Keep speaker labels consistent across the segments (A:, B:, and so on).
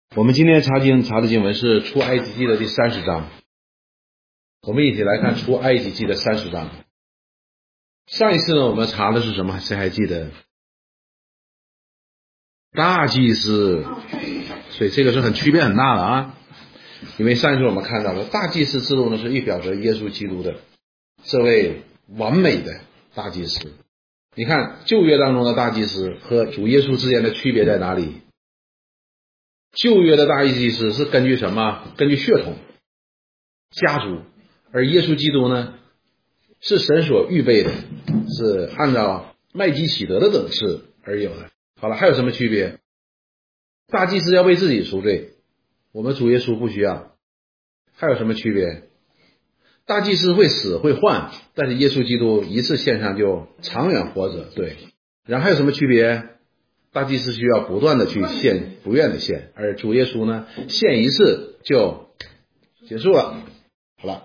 A: 我们今天查的经文是出埃及记的第30章，我们一起来看出埃及记的30章。上一次呢，我们查的是什么？谁还记得？大祭司，所以这个是区别很大的啊。因为上一次我们看到了大祭司制度呢，是预表着耶稣基督的这位完美的大祭司。你看旧约当中的大祭司和主耶稣之间的区别在哪里？旧约的大祭司是根据什么？根据血统、家族，而耶稣基督呢，是神所预备的，是按照麦基洗德的等次而有的。好了，还有什么区别？大祭司要为自己赎罪，我们主耶稣不需要。还有什么区别？大祭司会死会换，但是耶稣基督一次献上就长远活着。对，然后还有什么区别？大祭司需要不断的去献，不愿的献，而主耶稣呢，献一次就结束了。好了，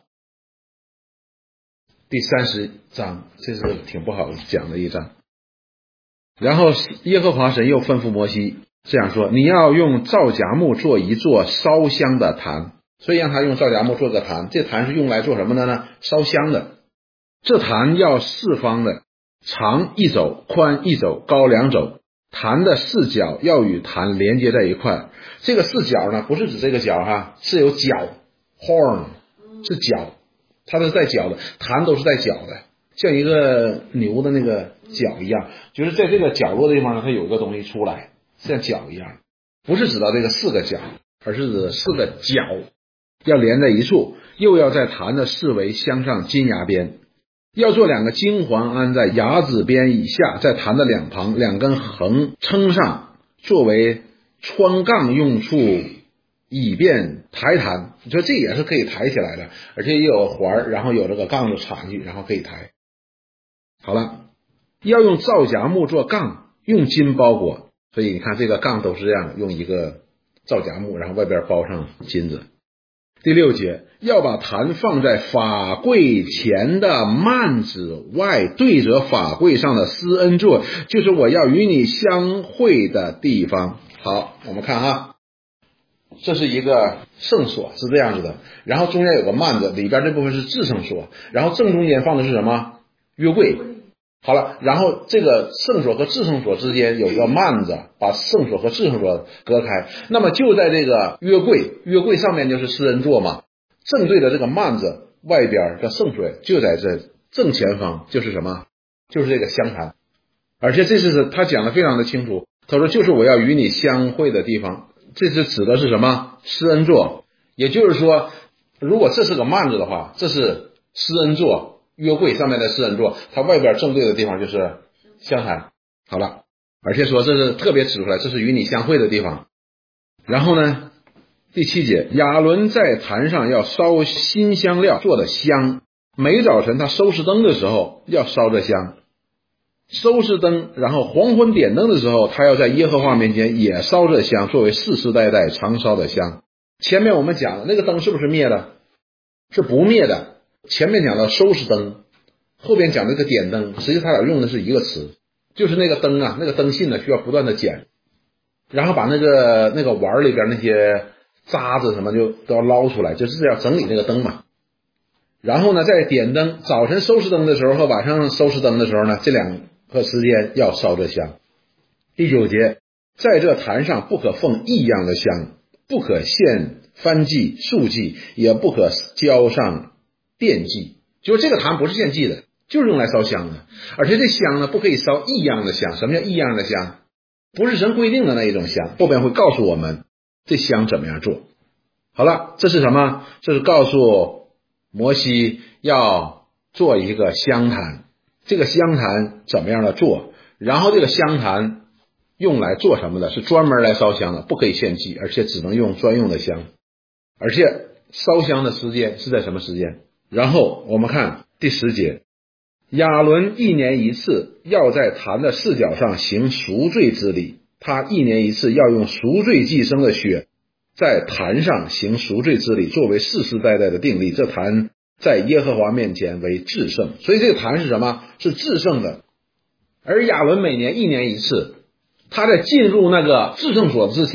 A: 第30章，这是挺不好讲的一章。然后耶和华神又吩咐摩西这样说：你要用皂荚木做一座烧香的坛。所以让他用皂荚木做个坛，这坛是用来做什么的呢？烧香的。这坛要四方的，长1肘，宽1肘，高2肘。坛的4角要与坛连接在一块。这个4角呢，不是指这个角哈，是有角 horn， 是角，它是带角的，坛都是带角的，像一个牛的那个角一样，就是在这个角落的地方呢，它有一个东西出来，像角一样，不是指到这个4个角，而是指4个角要连在一处，又要在坛的4围镶上金牙边，要做2个金环安在牙子边以下，在坛的两旁2根横撑上，作为穿杠用处，以便抬坛。你说这也是可以抬起来的，而且也有环，然后有这个杠子插进去，然后可以抬。好了，要用皂荚木做杠，用金包裹。所以你看这个杠都是这样，用一个皂荚木，然后外边包上金子。第6节，要把坛放在法柜前的幔子外，对着法柜上的施恩座，就是我要与你相会的地方。好，我们看哈，这是一个圣所，是这样子的，然后中间有个幔子，里边这部分是至圣所，然后正中间放的是什么？约柜。好了，然后这个圣所和至圣所之间有一个幔子，把圣所和至圣所隔开。那么就在这个约柜上面就是施恩座嘛，正对着这个幔子外边的圣所就在这正前方，就是什么？就是这个香坛。而且这是他讲的非常的清楚，他说就是我要与你相会的地方。这是指的是什么？施恩座。也就是说，如果这是个幔子的话，这是施恩座。约柜上面的施恩座，它外边正对的地方就是香坛。好了，而且说这是特别指出来，这是与你相会的地方。然后呢，第7节，亚伦在坛上要烧新香料做的香，每早晨他收拾灯的时候要烧这香，收拾灯，然后黄昏点灯的时候，他要在耶和华面前也烧这香，作为世世代代常烧的香。前面我们讲的那个灯是不是灭的？是不灭的。前面讲到收拾灯，后边讲这个点灯，实际他俩用的是一个词，就是那个灯啊，那个灯芯呢需要不断的剪，然后把那个碗里边那些渣子什么就都要捞出来，就是要整理那个灯嘛。然后呢，在点灯，早晨收拾灯的时候和晚上收拾灯的时候呢，这2个时间要烧这香。第9节，在这坛上不可奉异样的香，不可献燔祭、素祭，也不可浇上奠祭。就是这个坛不是献祭的，就是用来烧香的。而且这香呢，不可以烧异样的香。什么叫异样的香？不是神规定的那一种香，后边会告诉我们这香怎么样做。好了，这是什么？这是告诉摩西要做一个香坛，这个香坛怎么样的做，然后这个香坛用来做什么的？是专门来烧香的，不可以献祭，而且只能用专用的香。而且烧香的时间是在什么时间？然后我们看第10节，亚伦1年1次要在坛的4角上行赎罪之礼，他1年1次要用赎罪祭牲的血在坛上行赎罪之礼，作为世世代代的定例。这坛在耶和华面前为至圣，所以这个坛是什么？是至圣的。而亚伦每年1年1次，他在进入那个至圣所之前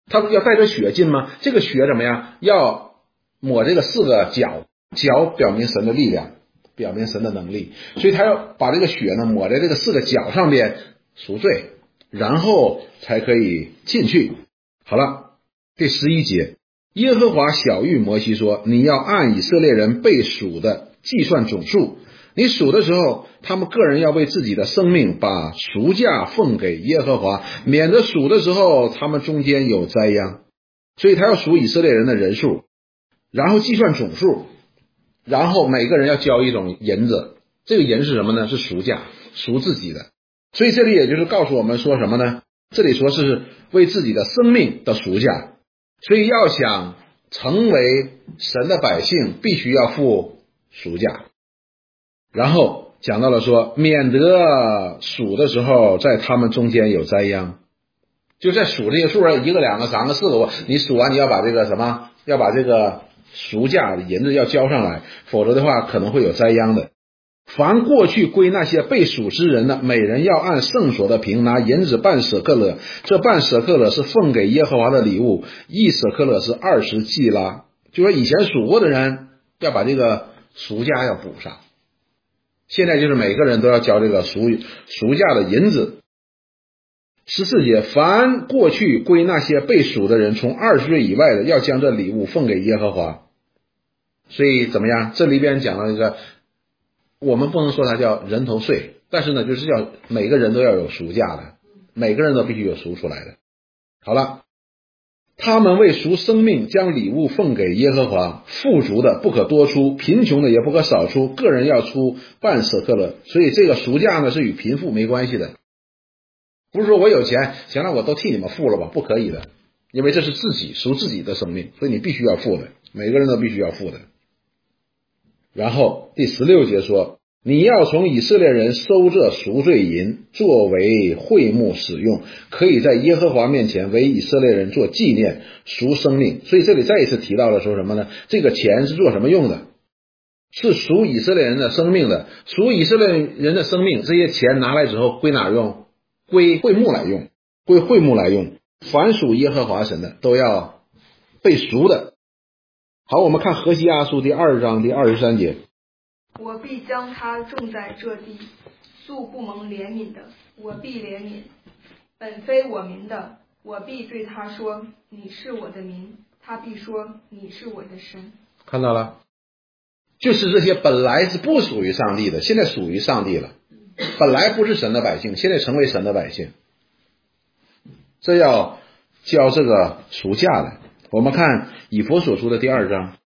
A: 他不要带着血进吗？这个血怎么样？要抹这个4个角，角表明神的力量，表明神的能力，所以他要把这个血呢抹在这个4个角上边赎罪，然后才可以进去。好了，第11节，耶和华晓谕摩西说，你要按以色列人被数的计算总数，你数的时候，他们个人要为自己的生命把赎价奉给耶和华，免得数的时候他们中间有灾殃。所以他要数以色列人的人数，然后计算总数，然后每个人要交一种银子，这个银是什么呢？是赎价，赎自己的。所以这里也就是告诉我们说什么呢？这里说是为自己的生命的赎价，所以要想成为神的百姓，必须要付赎价。然后讲到了说，免得数的时候在他们中间有灾殃，就在数这些数1个、2个、3个、4个，你数完你要把这个什么，要把这个赎价的银子要交上来，否则的话可能会有灾殃的。凡过去归那些被数之人的，每人要按圣所的平拿银子半舍克勒，这半舍克勒是奉给耶和华的礼物，1舍克勒是20季拉，就说以前数过的人要把这个赎价要补上，现在就是每个人都要交这个赎价的银子。14节，凡过去归那些被数的人，从20岁以外的，要将这礼物奉给耶和华。所以怎么样？这里边讲了一个，我们不能说它叫人头税，但是呢，就是要每个人都要有赎价的，每个人都必须有赎出来的。好了，他们为赎生命，将礼物奉给耶和华，富足的不可多出，贫穷的也不可少出，个人要出半舍克勒。所以这个赎价呢是与贫富没关系的，不是说我有钱，行了，我都替你们付了吧，不可以的，因为这是自己赎自己的生命，所以你必须要付的，每个人都必须要付的。然后第16节说，你要从以色列人收这赎罪银，作为会幕使用，可以在耶和华面前为以色列人做纪念，赎生命。所以这里再一次提到了说什么呢？这个钱是做什么用的？是赎以色列人的生命的，赎以色列人的生命，这些钱拿来之后归哪用？归会幕来用，归会幕来用。凡属耶和华神的都要被赎的。好，我们看何西阿书第2章第23节，
B: 我必将他种在这地，素不蒙怜悯的，我必怜悯；本非我民的，我必对他说，你是我的民，他必说，你是我的神。
A: 看到了，就是这些本来是不属于上帝的，现在属于上帝了，本来不是神的百姓，现在成为神的百姓，这要交这个赎价的。我们看以弗所书的第2章，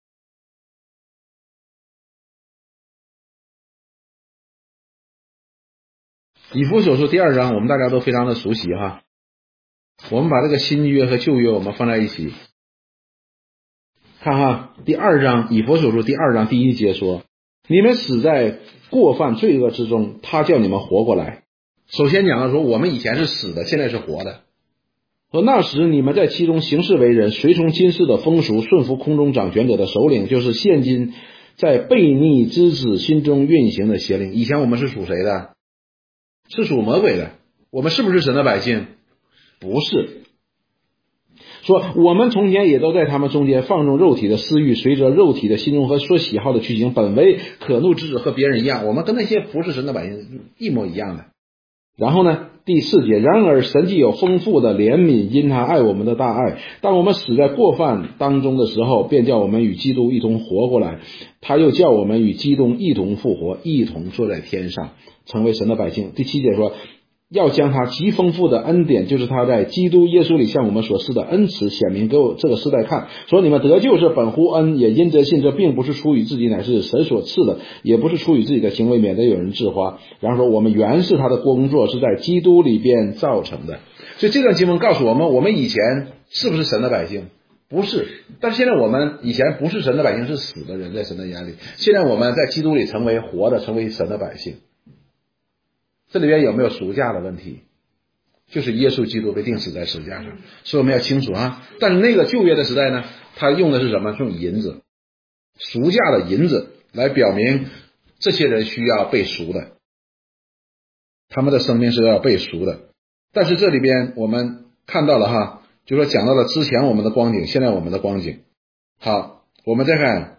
A: 以弗所书第2章我们大家都非常的熟悉哈，我们把这个新约和旧约我们放在一起看哈。第2章以弗所书第2章第1节说，你们死在过犯罪恶之中，他叫你们活过来。首先讲到说我们以前是死的，现在是活的。说那时你们在其中行事为人，随从今世的风俗，顺服空中掌权者的首领，就是现今在悖逆之子心中运行的邪灵。以前我们是属谁的？是属魔鬼的。我们是不是神的百姓？不是。说我们从前也都在他们中间放纵肉体的私欲，随着肉体的心中和所喜好的去行，本为可怒之子，和别人一样。我们跟那些不是神的百姓一模一样的。然后呢，第4节，然而神既有丰富的怜悯，因他爱我们的大爱，当我们死在过犯当中的时候，便叫我们与基督一同活过来，他又叫我们与基督一同复活，一同坐在天上，成为神的百姓。第7节说，要将他极丰富的恩典，就是他在基督耶稣里向我们所施的恩慈显明给我这个世代看，说你们得救是本乎恩，也因着信，这并不是出于自己，乃是神所赐的，也不是出于自己的行为，免得有人自夸。然后说我们原是他的工作，是在基督里边造成的。所以这段经文告诉我们，我们以前是不是神的百姓？不是。但是现在我们以前不是神的百姓，是死的人，在神的眼里。现在我们在基督里成为活的，成为神的百姓。这里边有没有赎价的问题？就是耶稣基督被钉死在十字架上，所以我们要清楚啊。但是那个旧约的时代呢，他用的是什么？用银子，赎价的银子来表明这些人需要被赎的，他们的生命是要被赎的。但是这里边我们看到了哈， 就说讲到了之前我们的光景，现在我们的光景。好，我们再看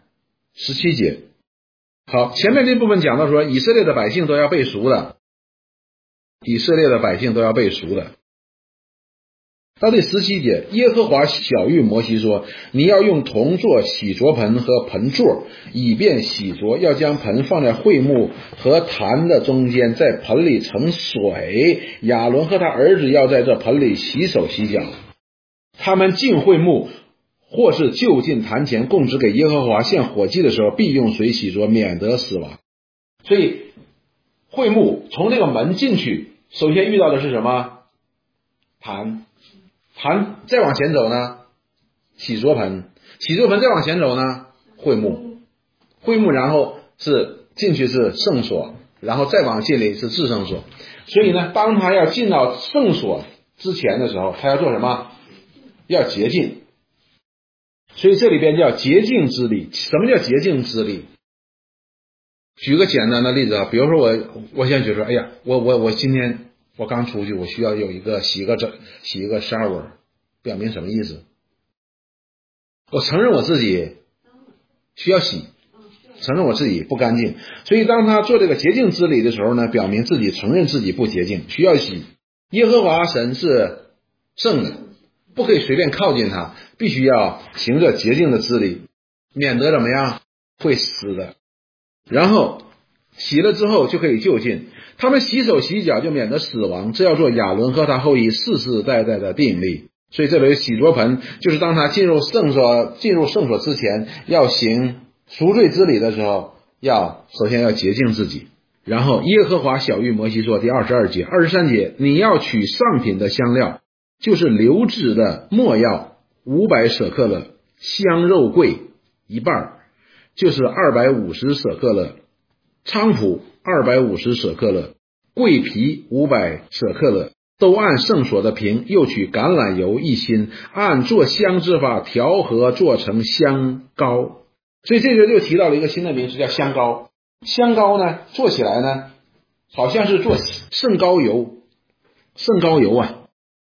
A: 17节。好，前面这部分讲到说以色列的百姓都要被赎的，以色列的百姓都要被赎的。到第17节，耶和华晓谕摩西说，你要用铜做洗濯盆和盆座，以便洗濯，要将盆放在会幕和坛的中间，在盆里盛水，亚伦和他儿子要在这盆里洗手洗脚。他们进会幕或是就近坛前供职给耶和华献火祭的时候，必用水洗濯，免得死亡。所以会幕从这个门进去，首先遇到的是什么？坛再往前走呢，洗濯盆，洗濯盆再往前走呢，会幕，然后是进去是圣所，然后再往进里是至圣所。所以呢，当他要进到圣所之前的时候，他要做什么？要洁净。所以这里边叫洁净之礼。什么叫洁净之礼？举个简单的例子啊，比如说我现在觉得，哎呀，我今天我刚出去，我需要有一个洗一个 shower， 表明什么意思？我承认我自己需要洗，承认我自己不干净。所以当他做这个洁净之礼的时候呢，表明自己承认自己不洁净，需要洗。耶和华神是圣的，不可以随便靠近他，必须要行着洁净的之礼，免得怎么样？会死的。然后洗了之后就可以就近，他们洗手洗脚就免得死亡，这要做亚伦和他后裔世世代代的定例。所以这里洗濯盆就是当他进入圣所之前，要行赎罪之礼的时候，首先要洁净自己。然后耶和华晓谕摩西说，第22节23节，你要取上品的香料，就是流质的没药500舍克勒，香肉桂一半，就是250舍克勒，菖蒲250舍克勒，桂皮500舍克勒，都按圣所的瓶，又取橄榄油1斤，按做香之法调和，做成香膏。所以这个就提到了一个新的名词，叫香膏。香膏呢，做起来呢，好像是做圣膏油啊，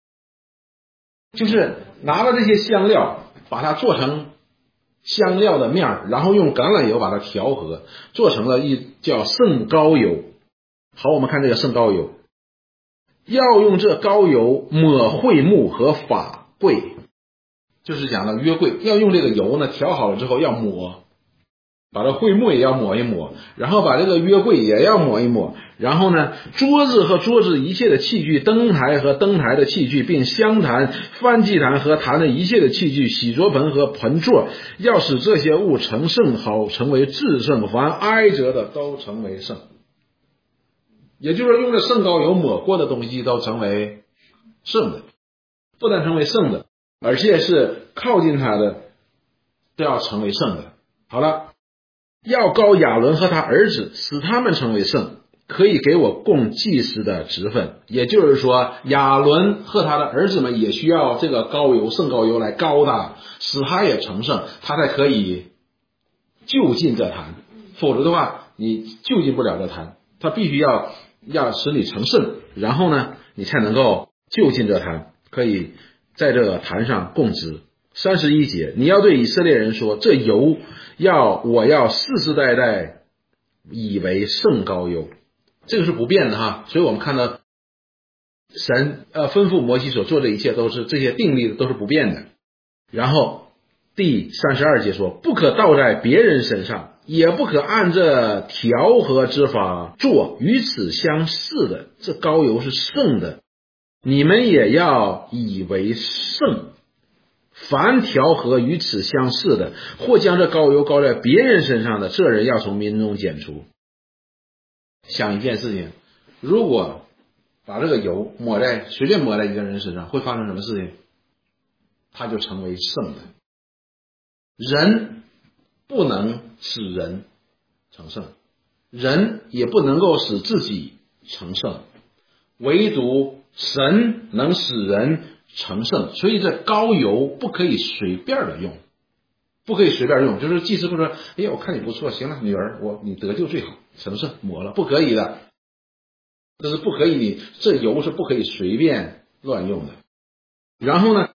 A: 就是拿了这些香料，把它做成香料的面，然后用橄榄油把它调和，做成了叫圣膏油。好，我们看这个圣膏油，要用这膏油抹会幕和法柜，就是讲的约柜，要用这个油呢调好了之后要抹，把这会幕也要抹一抹，然后把这个约柜也要抹一抹，然后呢桌子和桌子一切的器具，灯台和灯台的器具，并香坛、燔祭坛和坛的一切的器具，洗濯盆和盆座，要使这些物成圣，好成为至圣，凡挨着的都成为圣。也就是说，用着圣膏油抹过的东西都成为圣的，不但成为圣的，而且是靠近他的都要成为圣的。好了，要膏亚伦和他儿子，使他们成为圣，可以给我供祭司的职分。也就是说，亚伦和他的儿子们也需要这个膏油，圣膏油来膏他，使他也成圣，他才可以就近这坛。否则的话，你就近不了这坛，他必须要使你成圣，然后呢，你才能够就近这坛，可以在这个坛上供职。31节，你要对以色列人说，这油我要世世代代以为圣膏油，这个是不变的哈。所以我们看到神吩咐摩西所做的一切，都是这些定例的，都是不变的。然后第32节说，不可倒在别人身上，也不可按这调和之法做与此相似的，这膏油是圣的，你们也要以为圣。凡调和与此相似的，或将这膏油膏在别人身上的，这人要从民中剪除。想一件事情，如果把这个油随便抹在一个人身上，会发生什么事情？他就成为圣的。人不能使人成圣，人也不能够使自己成圣，唯独神能使人成圣。所以这膏油不可以随便的用，不可以随便用。就是祭司不说，哎呀，我看你不错，行了，女儿，你得救最好，成圣，抹了，不可以的，这是不可以，这油是不可以随便乱用的。然后呢，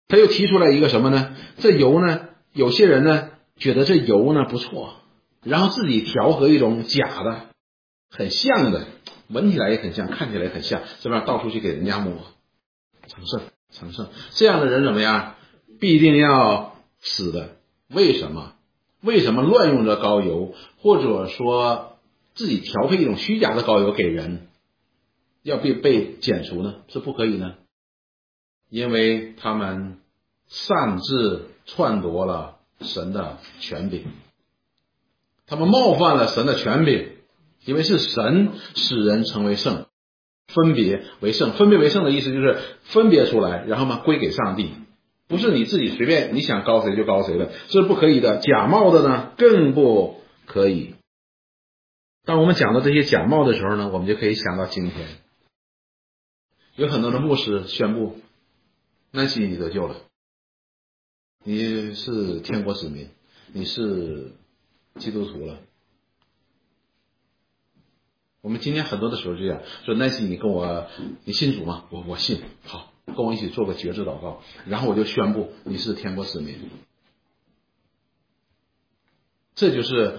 A: 他又提出来一个什么呢？这油呢，有些人呢觉得这油呢不错，然后自己调和一种假的很像的，闻起来也很像，看起来也很像，这边到处去给人家抹，成圣，这样的人怎么样？必定要死的。为什么？为什么乱用这膏油，或者说自己调配一种虚假的膏油给人，要被剪除呢？是不可以呢？因为他们擅自篡夺了神的权柄，他们冒犯了神的权柄，因为是神使人成为圣，分别为圣。分别为圣的意思就是分别出来，然后呢归给上帝，不是你自己随便你想高谁就高谁了，这是不可以的。假冒的呢更不可以。当我们讲到这些假冒的时候呢，我们就可以想到今天有很多的牧师宣布南希你得救了，你是天国子民，你是基督徒了。我们今天很多的时候这样说，南希你信主吗？我信，好，跟我一起做个决志祷告，然后我就宣布你是天国子民。这就是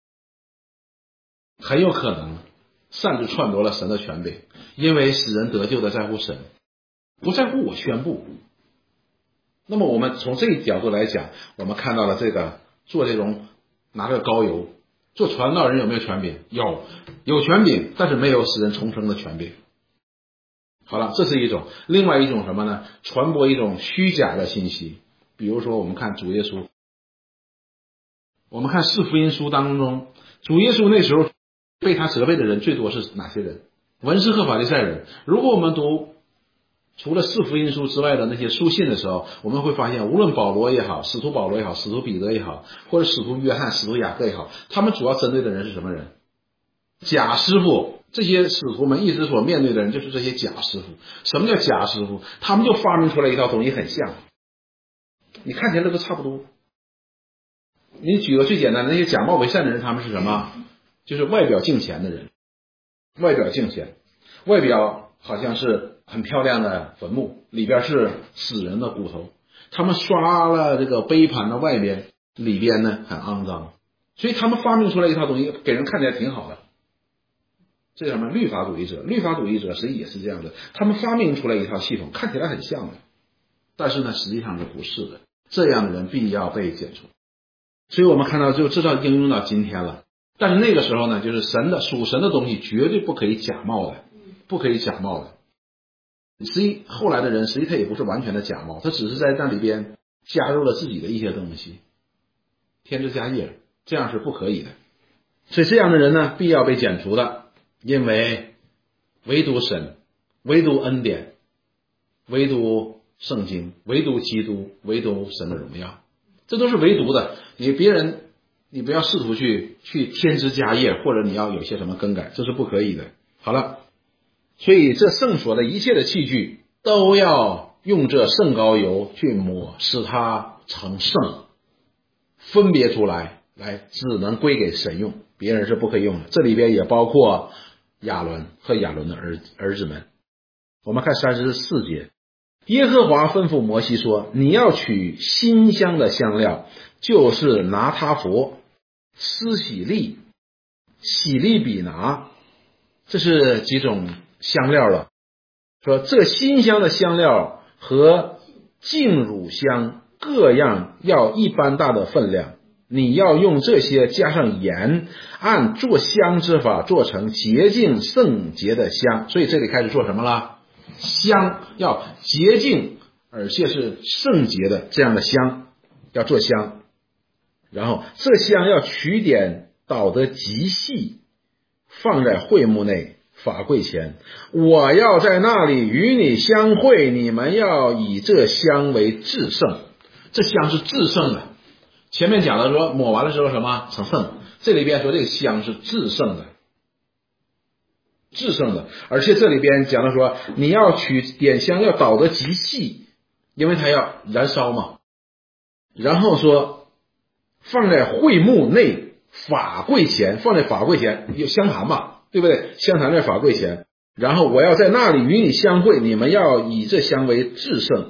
A: 很有可能擅自篡夺了神的权柄，因为使人得救的在乎神，不在乎我宣布。那么我们从这一角度来讲，我们看到了这个做这种拿着膏油做传道人有没有权柄？有权柄，但是没有使人重生的权柄。好了，这是一种。另外一种什么呢？传播一种虚假的信息。比如说我们看主耶稣，我们看四福音书当中，主耶稣那时候被他责备的人最多是哪些人？文士和法利赛人。如果我们读除了四福音书之外的那些书信的时候，我们会发现无论保罗也好，使徒保罗也好，使徒彼得也好，或者使徒约翰、使徒雅各也好，他们主要针对的人是什么人？假师傅。这些使徒们一直所面对的人就是这些假师傅。什么叫假师傅？他们就发明出来一套东西很像，你看起来都差不多。你举个最简单的，那些假冒为善的人，他们是什么？就是外表敬虔的人，外表敬虔，外表好像是很漂亮的坟墓，里边是死人的骨头。他们刷了这个杯盘的外边，里边呢很肮脏，所以他们发明出来一套东西，给人看起来挺好的。这叫什么？律法主义者。律法主义者实际也是这样的，他们发明出来一套系统，看起来很像的，但是呢，实际上是不是的。这样的人必要被剪除。所以我们看到就这套应用到今天了。但是那个时候呢，就是属神的东西绝对不可以假冒的，不可以假冒的。实际后来的人，实际他也不是完全的假冒，他只是在那里边加入了自己的一些东西，添枝加叶，这样是不可以的。所以这样的人呢，必要被剪除的。因为唯独神，唯独恩典，唯独圣经，唯独基督，唯独神的荣耀，这都是唯独的。你不要试图去添枝加叶，或者你要有些什么更改，这是不可以的。好了，所以这圣所的一切的器具都要用这圣膏油去抹，使它成圣，分别出来，只能归给神用，别人是不可以用的。这里边也包括亚伦和亚伦的儿子们。我们看34节，耶和华吩咐摩西说，你要取馨香的香料，就是拿他佛、施洗利、洗利比拿，这是几种香料了。说这馨香的香料和净乳香各样要一般大的分量，你要用这些加上盐，按做香之法做成洁净圣洁的香。所以这里开始做什么了？香要洁净而且是圣洁的这样的香，要做香。然后这香要取点捣得极细，放在会幕内法柜前，我要在那里与你相会，你们要以这香为至圣。这香是至圣的。前面讲了说抹完了之后什么成圣，这里边说这个香是至圣的，至圣的。而且这里边讲了说你要取点香要捣得极细，因为它要燃烧嘛。然后说放在会幕内法柜前，放在法柜前有香坛嘛，对不对？香坛在法柜前，然后我要在那里与你相会，你们要以这香为至圣。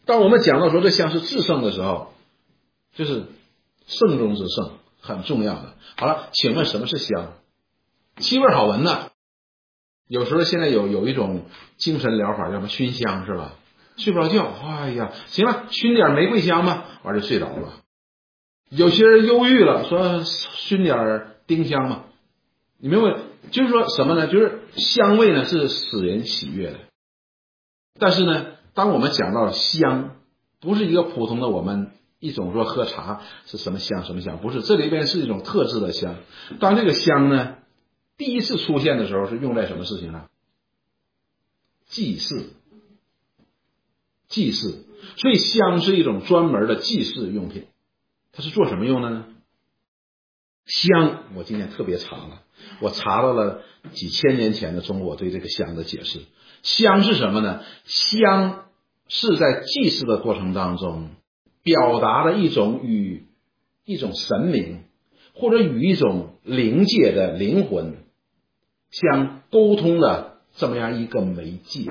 A: 当我们讲到说这香是至圣的时候，就是圣中之圣，很重要的。好了，请问什么是香？气味好闻呢？有时候现在有一种精神疗法叫什么熏香，是吧？睡不着觉，哎呀，行了，熏点玫瑰香吧，完就睡着了。有些人忧郁了，说熏点丁香吧。你明白？就是说什么呢？就是香味呢是使人喜悦的。但是呢，当我们讲到香，不是一个普通的我们一种说喝茶是什么香什么香，不是，这里边是一种特制的香。当这个香呢第一次出现的时候是用在什么事情上？祭祀。祭祀，所以香是一种专门的祭祀用品。它是做什么用的呢？香，我今天特别查了，我查到了几千年前的中国对这个香的解释。香是什么呢？香是在祭祀的过程当中表达的一种与一种神明或者与一种灵界的灵魂相沟通的这么样一个媒介。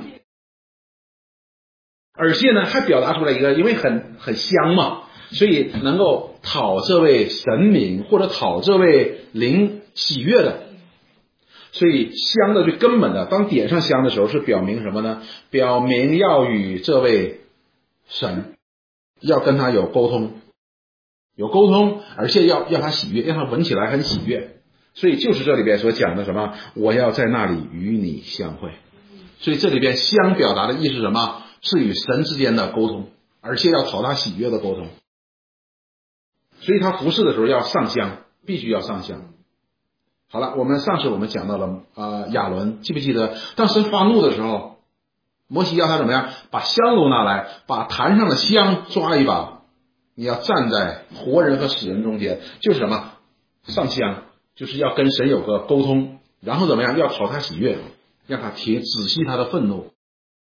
A: 而且呢还表达出来一个，因为很香嘛，所以能够讨这位神明或者讨这位灵喜悦的。所以香的最根本的，当点上香的时候是表明什么呢？表明要与这位神要跟他有沟通，而且要他喜悦，让他闻起来很喜悦。所以就是这里边所讲的什么，我要在那里与你相会。所以这里边香表达的意思是什么？是与神之间的沟通，而且要讨他喜悦的沟通。所以他服侍的时候要上香，必须要上香。好了，上次我们讲到了亚伦，记不记得当神发怒的时候，摩西要他怎么样？把香炉拿来，把坛上的香抓一把，你要站在活人和死人中间，就是什么？上香，就是要跟神有个沟通，然后怎么样？要讨他喜悦，让他止息他的愤怒。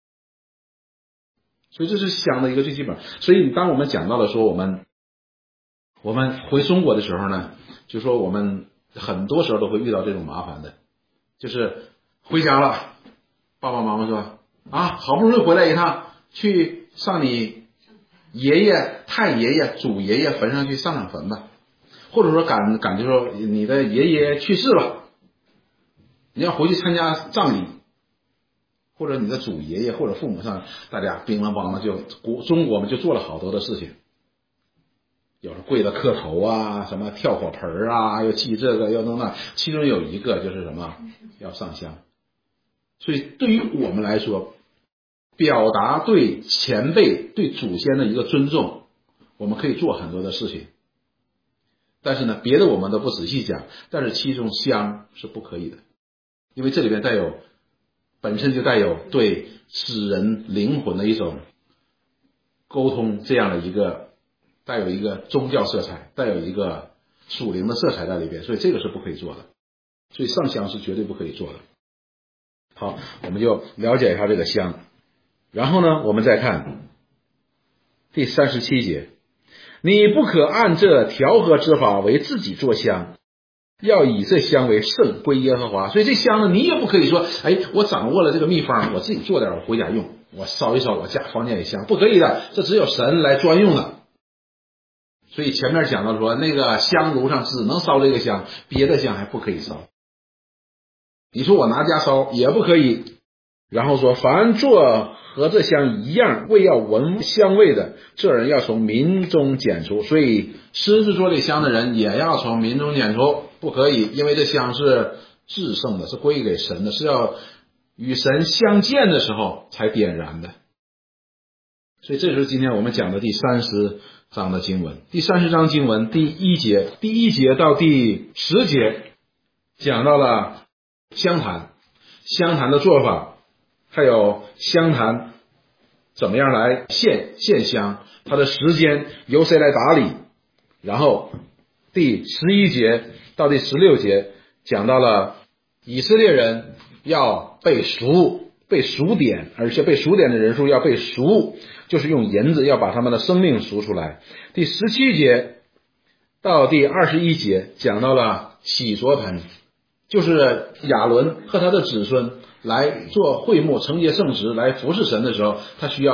A: 所以这是香的一个最基本。所以当我们讲到了说我们回中国的时候呢，就说我们很多时候都会遇到这种麻烦的，就是回家了，爸爸妈妈说好不容易回来一趟，去上你爷爷、太爷爷、祖爷爷坟上去上上坟吧，或者说赶就说你的爷爷去世了，你要回去参加葬礼，或者你的祖爷爷或者父母上，大家乒乓乓的中国们就做了好多的事情。有时跪着磕头啊，什么跳火盆啊，又祭这个又弄那，其中有一个就是什么要上香。所以对于我们来说，表达对前辈对祖先的一个尊重，我们可以做很多的事情。但是呢，别的我们都不仔细讲，但是其中香是不可以的，因为这里面本身就带有对使人灵魂的一种沟通，这样的一个带有一个宗教色彩，带有一个属灵的色彩在里边，所以这个是不可以做的。所以上香是绝对不可以做的。好，我们就了解一下这个香。然后呢，我们再看第37节，你不可按这调和之法为自己做香，要以这香为圣，归耶和华。所以这香呢，你也不可以说我掌握了这个秘方，我自己做点，我回家用，我烧一烧，我家房间也香，不可以的，这只有神来专用的。所以前面讲到说，那个香炉上只能烧这个香，别的香还不可以烧。你说我拿家烧也不可以。然后说，凡做和这香一样为要闻香味的，这人要从民中剪除。所以狮子做这香的人也要从民中剪除，不可以，因为这香是至圣的，是归给神的，是要与神相见的时候才点燃的。所以这就是今天我们讲的第30章的经文。第30章经文第1节到第10节讲到了香坛的做法，还有香坛怎么样来献香，它的时间由谁来打理。然后第11节到第16节讲到了以色列人要被赎点，而且被赎点的人数要被赎，就是用银子要把他们的生命赎出来。第17节到第21节讲到了洗濯盆，就是亚伦和他的子孙来做会幕承接圣职来服侍神的时候，他需要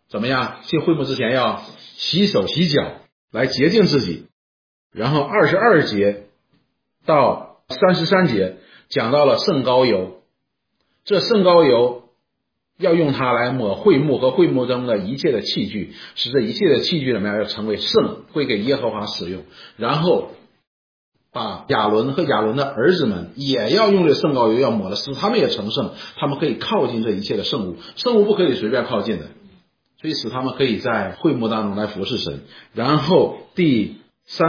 A: 怎么样？进会幕之前要洗手洗脚来洁净自己。然后22节到33节讲到了圣膏油，这圣膏油要用它来抹会幕和会幕中的一切的器具，使这一切的器具怎么样？要成为圣，会给耶和华使用。然后把亚伦和亚伦的儿子们也要用这圣膏油要抹了，使他们也成圣，他们可以靠近这一切的圣物，圣物不可以随便靠近的，所以使他们可以在会幕当中来服侍神。然后第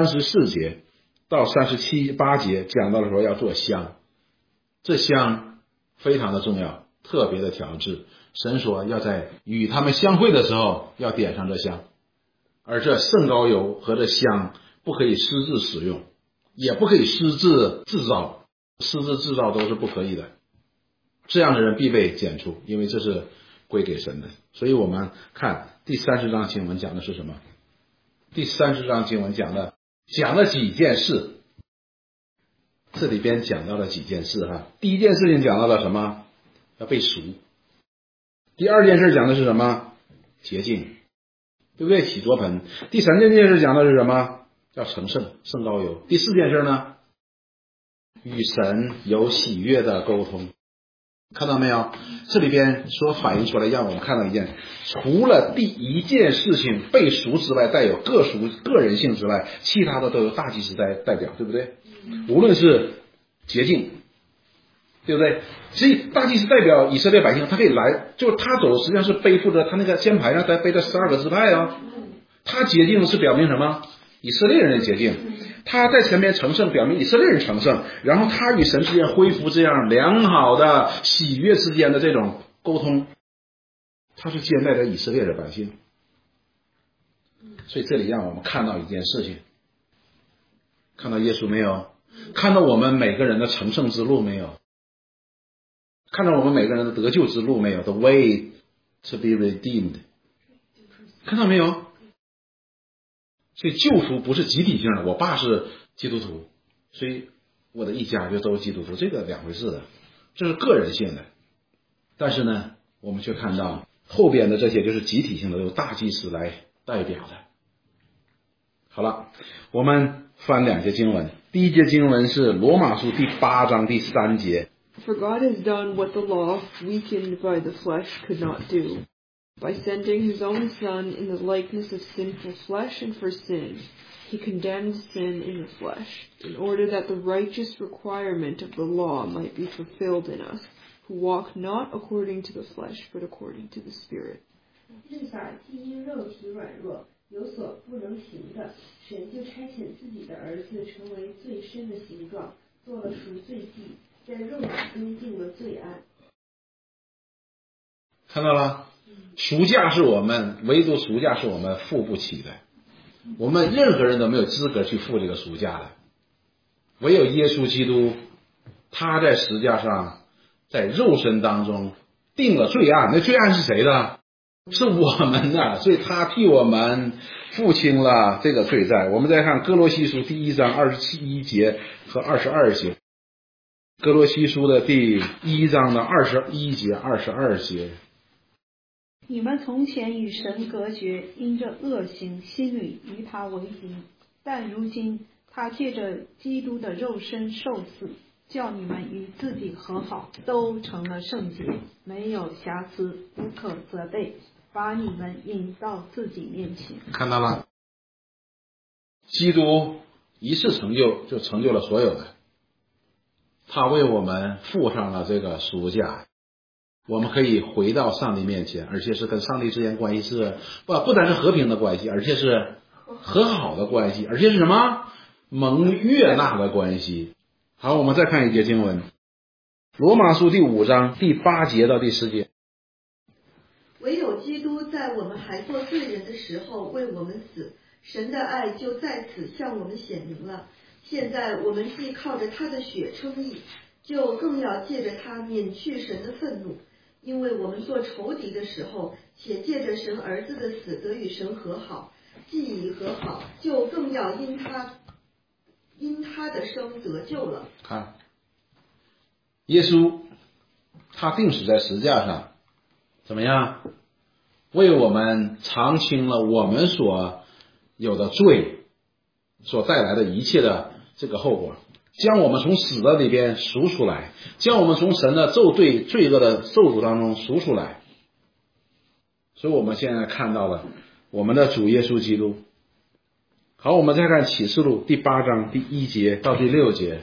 A: 34节到37、8节讲到的时候要做香，这香非常的重要，特别的调制。神说要在与他们相会的时候要点上这香，而这圣膏油和这香不可以私自使用，也不可以私自制造，私自制造都是不可以的。这样的人必被剪除，因为这是归给神的。所以我们看第30章经文讲的是什么？第30章经文讲了几件事，这里边讲到了几件事哈。第一件事情讲到了什么？要被赎。第二件事讲的是什么？洁净，对不对？洗濯盆。第三件事讲的是什么？要成圣，圣膏油。第四件事呢？与神有喜悦的沟通。看到没有？这里边所反映出来，让我们看到一件，除了第一件事情被赎之外，带有个人性之外，其他的都有大祭司代表，对不对？无论是洁净，对不对？所以大祭司代表以色列百姓，他可以来，就是他走实际上是背负着他那个肩牌上，他背着12个支派啊。他洁净是表明什么？以色列人的洁净。他在前面成圣，表明以色列人成圣，然后他与神之间恢复这样良好的喜悦之间的这种沟通，他是接待着以色列的百姓。所以这里让我们看到一件事情，看到耶稣没有？看到我们每个人的成圣之路没有？看到我们每个人的得救之路没有？ The way to be redeemed， 看到没有？所以救赎不是集体性的，我爸是基督徒，所以我的一家就都是基督徒，这个两回事的，这是个人性的。但是呢，我们却看到后边的这些就是集体性的，由大祭司来代表的。好了，我们翻两节经文。第一节经文是罗马书第8章第3节。
C: For God has done what the law, weakened by the flesh, could not do. By sending his own Son in the likeness of sinful flesh and for sin, he condemned sin in the flesh, in order that the righteous requirement of the law might be fulfilled in us, who walk not according to the flesh, but according to the Spirit.
D: 律法既因肉体软弱有所不能行的，神就差遣自己的儿子成为最深的形状，做了赎罪祭，在肉体中定了罪案。
A: 看到了？赎价是我们，唯独赎价是我们付不起的，我们任何人都没有资格去付这个赎价的，唯有耶稣基督，他在十字架上，在肉身当中定了罪案。那罪案是谁的？是我们的，所以他替我们付清了这个罪债。我们再看哥罗西书第1章21节和22节，哥罗西书的第1章的21节、22节。
E: 你们从前与神隔绝，因着恶行，心里与他为敌。但如今他借着基督的肉身受死，叫你们与自己和好，都成了圣洁，没有瑕疵，不可责备，把你们引到自己面前。
A: 看到了，基督一次成就就成就了所有的，他为我们付上了这个赎价。我们可以回到上帝面前，而且是跟上帝之间关系是不单是和平的关系，而且是和好的关系，而且是什么？蒙悦纳的关系。好，我们再看一节经文，罗马书第5章第8节到第10节。
D: 唯有基督在我们还做罪人的时候为我们死，神的爱就在此向我们显明了。现在我们既靠着他的血称义，就更要借着他免去神的愤怒。因为我们做仇敌的时候，且借着神儿子的死得与神和好，既已和好，就更要因他的生得救了。
A: 看，耶稣他定死在十字架上，怎么样？ 为我们偿清了我们所有的罪所带来的一切的这个后果，将我们从死的里边赎出来，将我们从神的罪恶的咒诅当中赎出来。所以我们现在看到了我们的主耶稣基督。好，我们再看启示录第8章第1节到第6节。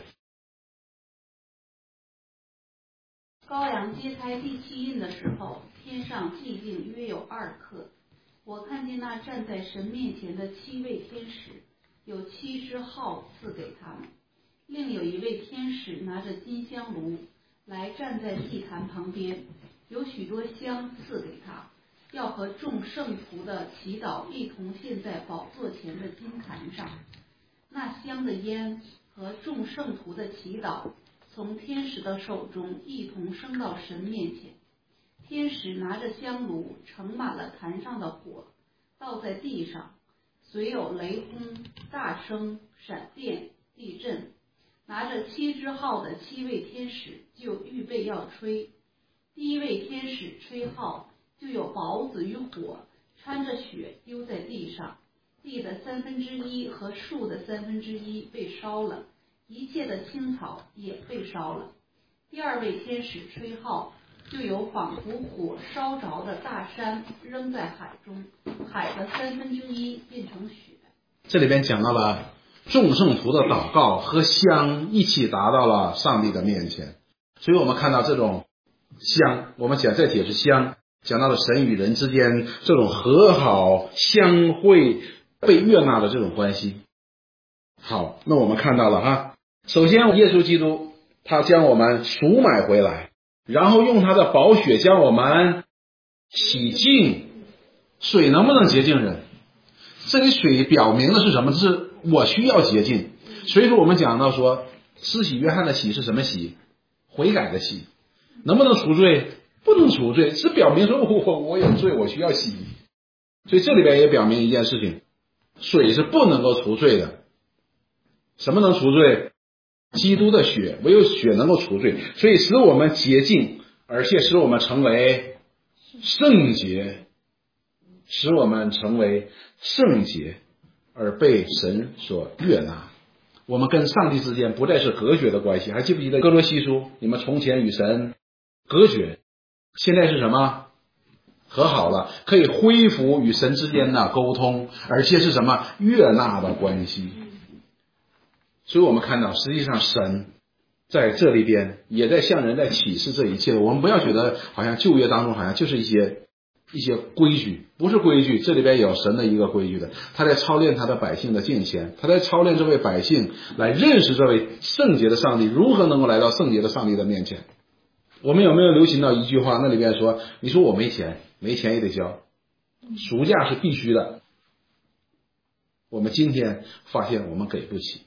F: 羔羊揭开第7印的时候，天上寂静约有2刻。我看见那站在神面前的7位天使，有7支号赐给他们。另有一位天使拿着金香炉来站在祭坛旁边，有许多香赐给他，要和众圣徒的祈祷一同献在宝座前的金坛上。那香的烟和众圣徒的祈祷从天使的手中一同升到神面前。天使拿着香炉盛满了坛上的火，倒在地上，随有雷轰、大声、闪电、地震。拿着7支号的7位天使就预备要吹。第一位天使吹号，就有雹子与火掺着血丢在地上，地的1/3和树的1/3被烧了，一切的青草也被烧了。第二位天使吹号，就有仿佛火烧着的大山扔在海中，海的1/3变成血。
A: 这里边讲到了众圣徒的祷告和香一起达到了上帝的面前。所以我们看到这种香，我们讲这帖是香，讲到了神与人之间这种和好相会被悦纳的这种关系。好，那我们看到了首先耶稣基督他将我们赎买回来，然后用他的宝血将我们洗净。水能不能洁净人？这里水表明的是什么？是我需要洁净。所以说我们讲到说施洗约翰的洗是什么洗？悔改的洗。能不能除罪？不能除罪，是表明说我有罪，我需要洗。所以这里边也表明一件事情，水是不能够除罪的。什么能除罪？基督的血，唯有血能够除罪，所以使我们洁净，而且使我们成为圣洁，使我们成为圣洁而被神所悦纳。我们跟上帝之间不再是隔绝的关系。还记不记得哥罗西书，你们从前与神隔绝，现在是什么？和好了，可以恢复与神之间的沟通，而且是什么？悦纳的关系。所以我们看到实际上神在这里边也在向人在启示这一切。我们不要觉得好像旧约当中好像就是一些规矩，不是规矩，这里边有神的一个规矩的。他在操练他的百姓的敬虔，他在操练这位百姓来认识这位圣洁的上帝，如何能够来到圣洁的上帝的面前。我们有没有留心到一句话？那里边说，你说我没钱也得交，赎价是必须的。我们今天发现我们给不起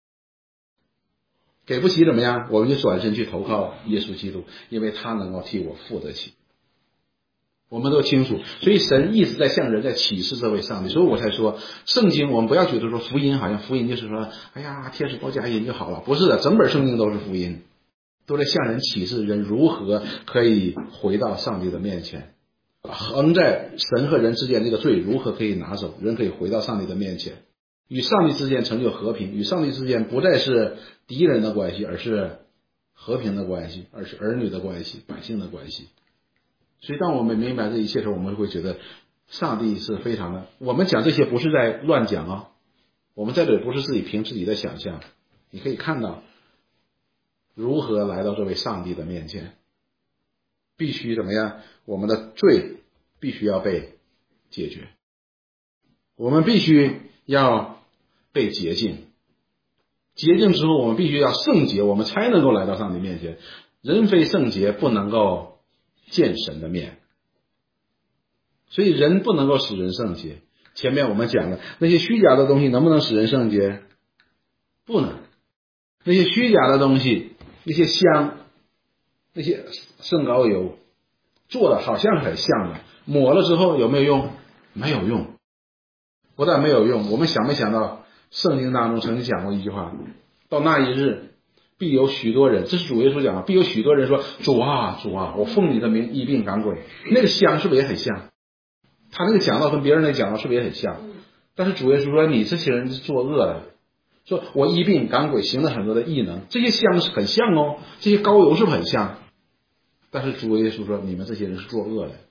A: 怎么样？我们就转身去投靠耶稣基督，因为他能够替我付得起。我们都清楚，所以神一直在向人在启示这位上帝。所以我才说圣经我们不要觉得说福音好像福音就是说哎呀天使报佳音就好了，不是的，整本圣经都是福音，都在向人启示人如何可以回到上帝的面前，横在神和人之间这个罪如何可以拿走，人可以回到上帝的面前，与上帝之间成就和平，与上帝之间不再是敌人的关系，而是和平的关系，而是儿女的关系，百姓的关系。所以当我们明白这一切的时候，我们会觉得上帝是非常的。我们讲这些不是在乱讲我们在这里不是自己凭自己的想象，你可以看到如何来到这位上帝的面前。必须怎么样？我们的罪必须要被解决，我们必须要被洁净，洁净之后我们必须要圣洁，我们才能够来到上帝面前。人非圣洁不能够见神的面，所以人不能够使人圣洁。前面我们讲了那些虚假的东西能不能使人圣洁？不能。那些虚假的东西，那些香，那些圣膏油做的好像很像的，抹了之后有没有用？没有用。不但没有用，我们想没想到圣经当中曾经讲过一句话，到那一日必有许多人，这是主耶稣讲的，必有许多人说主啊主啊，我奉你的名医病赶鬼。那个香是不是也很像？ 他那个讲道跟别人那个讲道是不是也很像？但是主耶稣说你这些人是作恶的，说我医病赶鬼行了很多的异能，这些像是很像哦，这些膏油是不是很像？但是主耶稣说你们这些人是作恶的。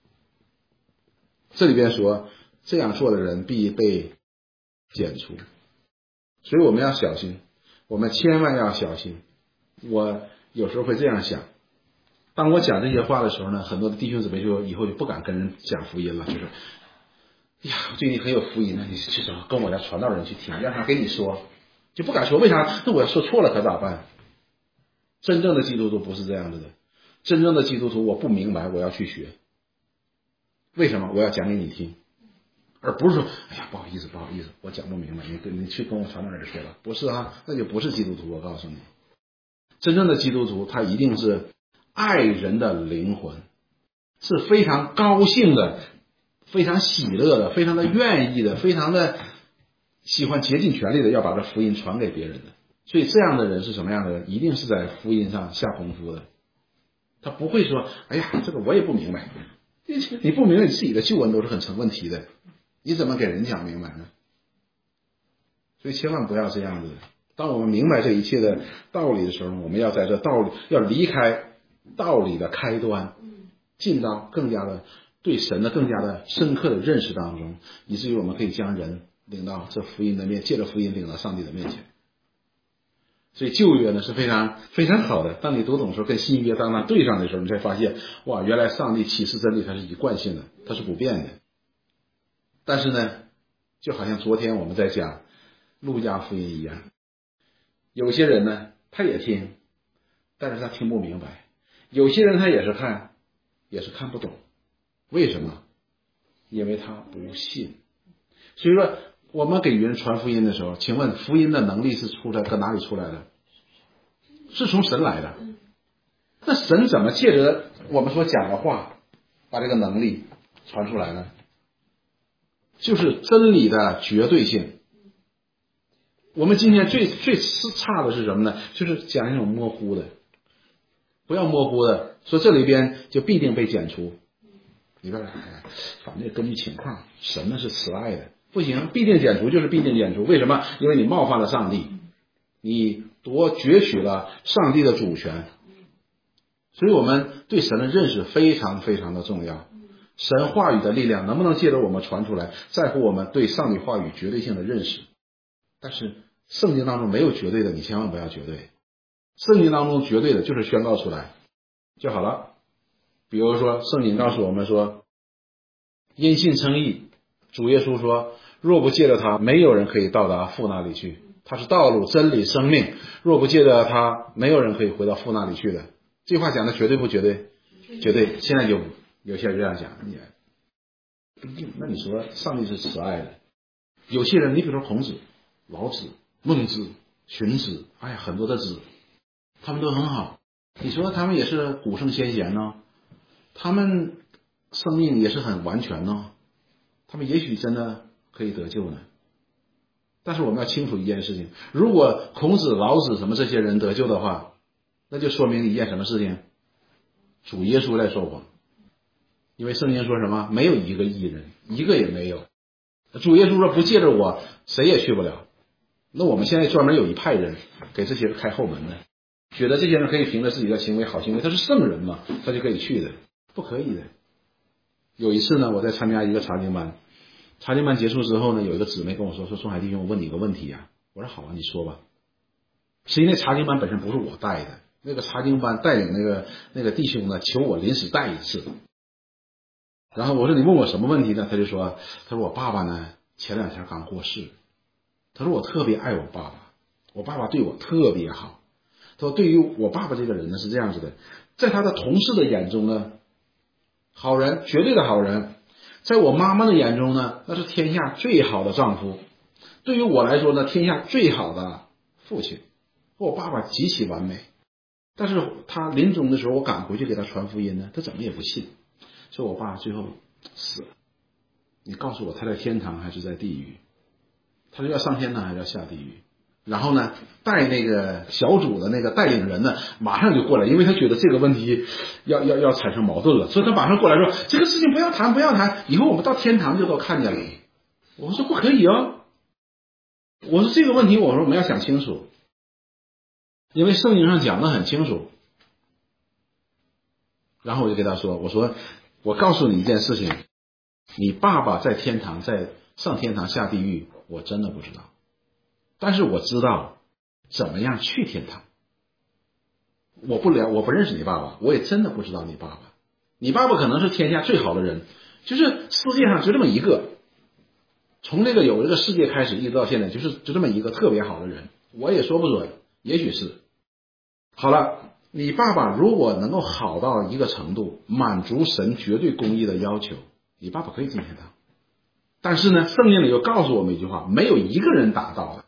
A: 这里边说这样做的人必被剪除，所以我们要小心，我们千万要小心。我有时候会这样想，当我讲这些话的时候呢，很多的弟兄姊妹就以后就不敢跟人讲福音了，就是呀，最近很有福音呢，你去找跟我家传道人去听，让他给你说，就不敢说。为啥？那我要说错了可咋办？真正的基督徒不是这样子的，真正的基督徒我不明白我要去学，为什么？我要讲给你听，而不是说哎呀不好意思，我讲不明白，你去跟我传道人说了，不是啊，那就不是基督徒。我告诉你，真正的基督徒他一定是爱人的灵魂，是非常高兴的，非常喜乐的，非常的愿意的，非常的喜欢竭尽全力的要把这福音传给别人的。所以这样的人是什么样的人？一定是在福音上下功夫的。他不会说哎呀这个我也不明白，你不明白你自己的救恩都是很成问题的，你怎么给人讲明白呢？所以千万不要这样子。当我们明白这一切的道理的时候，我们要在这道理，要离开道理的开端，进到更加的对神的更加的深刻的认识当中，以至于我们可以将人领到这福音的面，借着福音领到上帝的面前。所以旧约呢是非常非常好的，当你读懂的时候，跟新约当它对上的时候，你才发现哇，原来上帝启示真理它是一贯性的，它是不变的。但是呢，就好像昨天我们在讲路加福音一样，有些人呢他也听，但是他听不明白，有些人他也是看，也是看不懂。为什么？因为他不信。所以说我们给人传福音的时候，请问福音的能力是出来搁哪里出来的？是从神来的。那神怎么借着我们所讲的话把这个能力传出来呢？就是真理的绝对性。我们今天最差的是什么呢？就是讲一种模糊的，不要模糊的说这里边就必定被剪除。你别说反正根据情况，神呢是慈爱的，不行，必定剪除就是必定剪除。为什么？因为你冒犯了上帝，你攫取了上帝的主权。所以我们对神的认识非常非常的重要。神话语的力量能不能借着我们传出来，在乎我们对上帝话语绝对性的认识。但是圣经当中没有绝对的，你千万不要绝对。圣经当中绝对的就是宣告出来就好了。比如说圣经告诉我们说，因信称义，主耶稣说若不借着他，没有人可以到达父那里去，他是道路真理生命，若不借着他，没有人可以回到父那里去的。这句话讲的绝对不绝对？绝对。现在就有些人这样讲，不一定。那你说上帝是慈爱的，有些人你比如说孔子、老子、孟子、荀子，哎呀很多的子，他们都很好，你说他们也是古圣先贤呢，他们生命也是很完全呢，他们也许真的可以得救呢。但是我们要清楚一件事情，如果孔子、老子什么这些人得救的话，那就说明一件什么事情？主耶稣在说谎。因为圣经说什么？没有一个义人，一个也没有。主耶稣说不借着我，谁也去不了。那我们现在专门有一派人给这些人开后门呢，觉得这些人可以凭着自己的行为好行为，他是圣人嘛，他就可以去的，不可以的。有一次呢，我在参加一个查经班，查经班结束之后呢，有一个姊妹跟我说宋海弟兄，我问你个问题啊。我说好啊，你说吧。实际那查经班本身不是我带的，那个查经班带领那个弟兄呢，求我临时带一次。然后我说你问我什么问题呢？他说我爸爸呢前2天刚过世，他说我特别爱我爸爸，我爸爸对我特别好。他说对于我爸爸这个人呢是这样子的，在他的同事的眼中呢，好人，绝对的好人，在我妈妈的眼中呢，那是天下最好的丈夫，对于我来说呢，天下最好的父亲。我爸爸极其完美，但是他临终的时候，我赶回去给他传福音呢，他怎么也不信。说我爸最后死了，你告诉我他在天堂还是在地狱？他说要上天堂还是要下地狱？ 然后呢，带那个小组的那个带领人呢，马上就过来，因为他觉得这个问题要产生矛盾了，所以他马上过来说，这个事情不要谈，不要谈，以后我们到天堂就都看见了。我说不可以啊，我说这个问题，我说我们要想清楚，因为圣经上讲得很清楚。然后我就跟他说，我说我告诉你一件事情，你爸爸在天堂，在上天堂下地狱，我真的不知道，但是我知道怎么样去天堂。我不认识你爸爸，我也真的不知道你爸爸。你爸爸可能是天下最好的人，就是世界上就这么一个，从这个有这个世界开始一直到现在，就这么一个特别好的人，我也说不准，也许是。好了，你爸爸如果能够好到一个程度，满足神绝对公义的要求，你爸爸可以进天堂。但是呢，圣经里又告诉我们一句话，没有一个人达到的。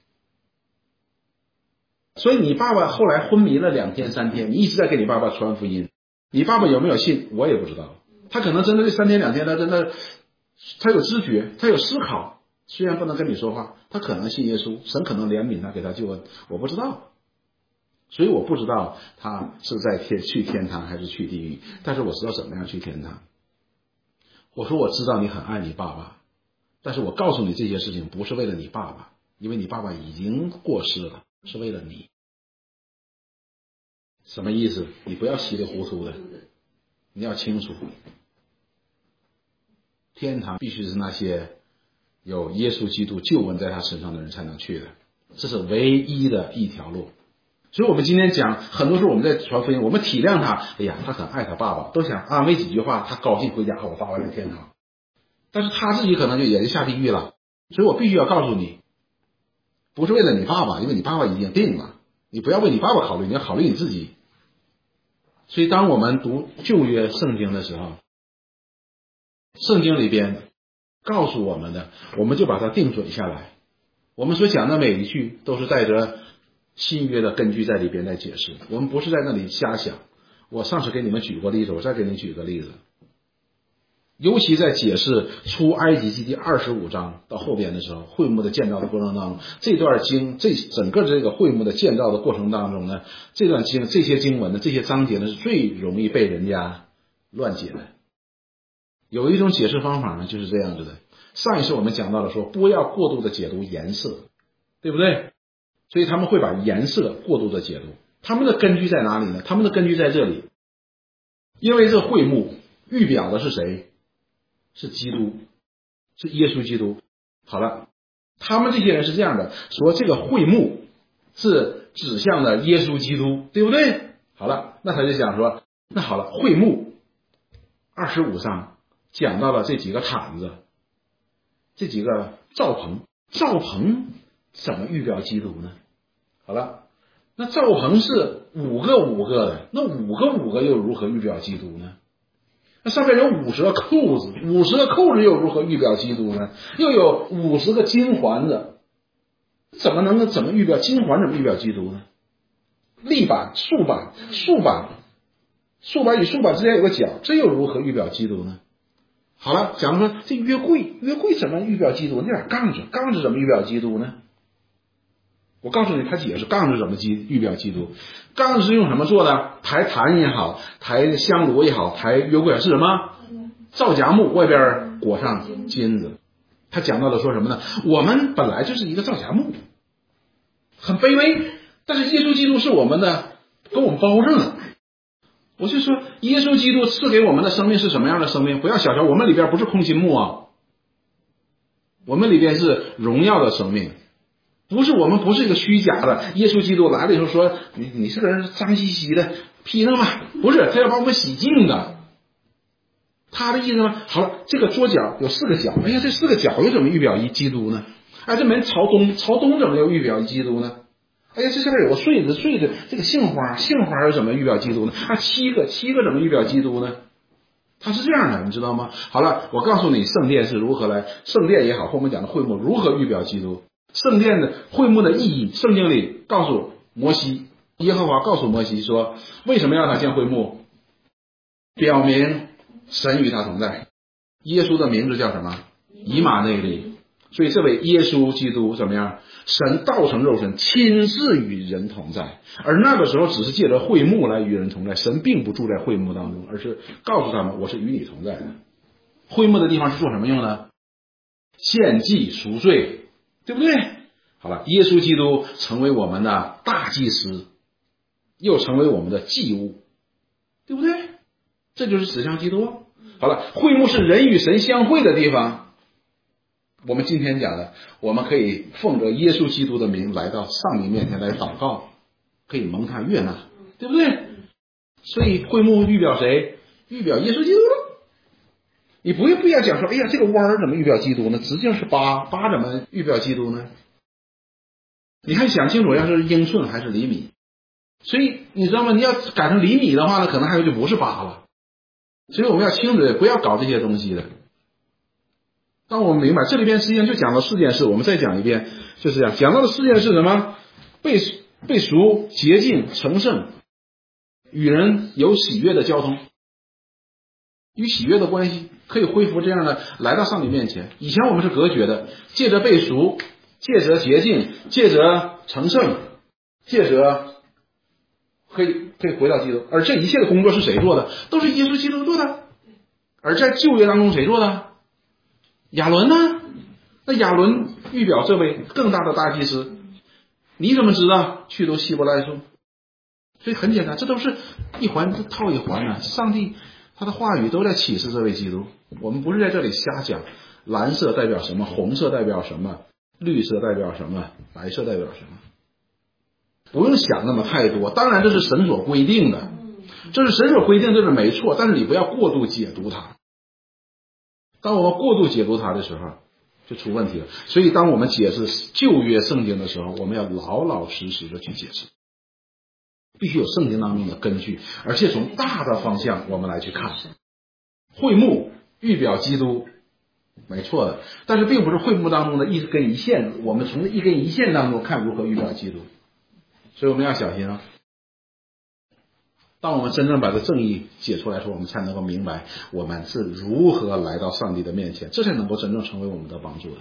A: 所以你爸爸后来昏迷了2天3天，你一直在给你爸爸传福音，你爸爸有没有信我也不知道。他可能真的这3天2天他真的他有知觉，他有思考，虽然不能跟你说话，他可能信耶稣，神可能怜悯他给他救恩，我不知道。所以我不知道他是去天堂还是去地狱，但是我知道怎么样去天堂。我说我知道你很爱你爸爸，但是我告诉你这些事情不是为了你爸爸，因为你爸爸已经过世了，是为了你。什么意思？你不要稀里糊涂的，你要清楚，天堂必须是那些有耶稣基督救恩在他身上的人才能去的，这是唯一的一条路。所以我们今天讲，很多时候我们在传福音，我们体谅他，哎呀，他很爱他爸爸，都想安慰几句话，他高兴回家，我爸爸在天堂。但是他自己可能也就下地狱了。所以我必须要告诉你，不是为了你爸爸，因为你爸爸已经定了，你不要为你爸爸考虑，你要考虑你自己。所以当我们读旧约圣经的时候，圣经里边告诉我们的，我们就把它定准下来。我们所讲的每一句都是带着新约的根据在里边来解释，我们不是在那里瞎想。我上次给你们举过例子，我再给你举个例子。尤其在解释出埃及记第25章到后边的时候，会幕的建造的过程当中，这整个这个会幕的建造的过程当中呢，这些经文呢，这些章节呢，是最容易被人家乱解的。有一种解释方法呢，就是这样子的。上一次我们讲到了说，不要过度的解读颜色，对不对？所以他们会把颜色过度的解读。他们的根据在哪里呢？他们的根据在这里，因为这会幕预表的是谁？是基督，是耶稣基督。好了，他们这些人是这样的，说这个会幕是指向了耶稣基督，对不对？好了，那他就想说，那好了，会幕25章讲到了这几个毯子，这几个罩棚怎么预表基督呢？好了，那罩棚是5个的，那5个又如何预表基督呢？那上面有50个扣子，50个扣子又如何预表基督呢？又有50个金环子，怎么预表金环？怎么预表基督呢？立板、竖板与竖板之间有个角，这又如何预表基督呢？好了，假如说这约柜怎么预表基督？那点杠子怎么预表基督呢？我告诉你，他解释杠子怎么预表基督。杠子是用什么做的？抬坛也好，抬香炉也好，抬约柜是什么？皂荚木外边裹上金子。他讲到的说什么呢？我们本来就是一个皂荚木，很卑微，但是耶稣基督是我们的，跟我们包上了。我就说，耶稣基督赐给我们的生命是什么样的生命？不要小瞧，我们里边不是空心木啊，我们里边是荣耀的生命。我们不是一个虚假的。耶稣基督来了以后说，你这个人脏兮兮的，批弄吧，不是，他要把我们洗净的。他的意思呢？好了，这个桌角有4个角，哎呀，这4个角又怎么预表基督呢？哎，这门朝东怎么又预表基督呢？哎呀，这下边有个穗子，这个杏花又怎么预表基督呢？啊，7个怎么预表基督呢？它是这样的，你知道吗？好了，我告诉你，圣殿是如何来，圣殿也好，后面讲的会幕如何预表基督。圣殿的会幕的意义，圣经里告诉摩西，耶和华告诉摩西说，为什么要他建会幕？表明神与他同在。耶稣的名字叫什么？以马内利。 所以这位耶稣基督怎么样？神道成肉身，亲自与人同在。而那个时候只是借着会幕来与人同在，神并不住在会幕当中，而是告诉他们我是与你同在的。会幕的地方是做什么用呢？献祭赎罪，对不对？好了，耶稣基督成为我们的大祭司，又成为我们的祭物，对不对？这就是指向基督。好了，会幕是人与神相会的地方。我们今天讲的，我们可以奉着耶稣基督的名来到上帝面前来祷告，可以蒙他悦纳，对不对？所以会幕预表谁？预表耶稣基督了。你不要讲说，哎呀，这个弯儿怎么预表基督呢？直径是8，怎么预表基督呢？你还想清楚，要是英寸还是厘米？所以你知道吗？你要改成厘米的话呢，可能还有就不是8了。所以我们要清楚，不要搞这些东西的。当我们明白这里边实际上就讲到4件事，我们再讲一遍，就是这样。讲到的4件事什么？被赎、洁净、成圣，与人有喜悦的交通，与喜悦的关系可以恢复这样的来到上帝面前。以前我们是隔绝的，借着被赎，借着洁净，借着成圣，借着可以回到基督。而这一切的工作是谁做的？都是耶稣基督做的。而在旧约当中谁做的？亚伦呢？那亚伦预表这位更大的大祭司，你怎么知道？去读希伯来书。所以很简单，这都是一环套一环啊。上帝他的话语都在启示这位基督。我们不是在这里瞎讲，蓝色代表什么，红色代表什么，绿色代表什么，白色代表什么，不用想那么太多。当然这是神所规定的，这是神所规定，这是没错，但是你不要过度解读它。当我们过度解读它的时候，就出问题了。所以当我们解释旧约圣经的时候，我们要老老实实的去解释，必须有圣经当中的根据，而且从大的方向我们来去看。会幕预表基督，没错的，但是并不是会幕当中的一根一线，我们从一根一线当中看如何预表基督。所以我们要小心啊。当我们真正把这正义解出来的时候，我们才能够明白我们是如何来到上帝的面前，这才能够真正成为我们的帮助的。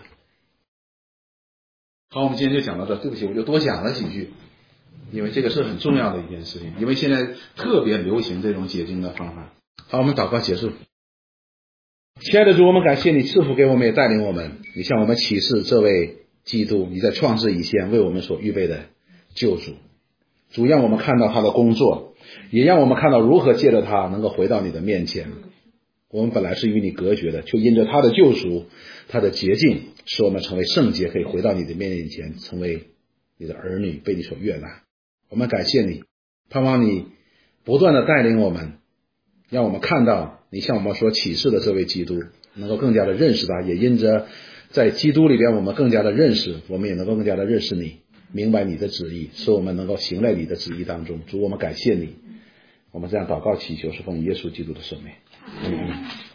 A: 好，我们今天就讲到这。对不起，我就多讲了几句，因为这个是很重要的一件事情，因为现在特别流行这种解经的方法。好，我们祷告结束。亲爱的主，我们感谢你赐福给我们，也带领我们，你向我们启示这位基督，你在创世以前为我们所预备的救主。主，让我们看到他的工作，也让我们看到如何借着他能够回到你的面前。我们本来是与你隔绝的，却因着他的救赎，他的洁净，使我们成为圣洁，可以回到你的面前，成为你的儿女，被你所悦纳。我们感谢你，盼望你不断的带领我们，让我们看到你向我们所启示的这位基督，能够更加的认识他，也因着在基督里边我们更加的认识，我们也能够更加的认识你，明白你的旨意，使我们能够行在你的旨意当中。主，我们感谢你，我们这样祷告祈求是奉耶稣基督的圣名。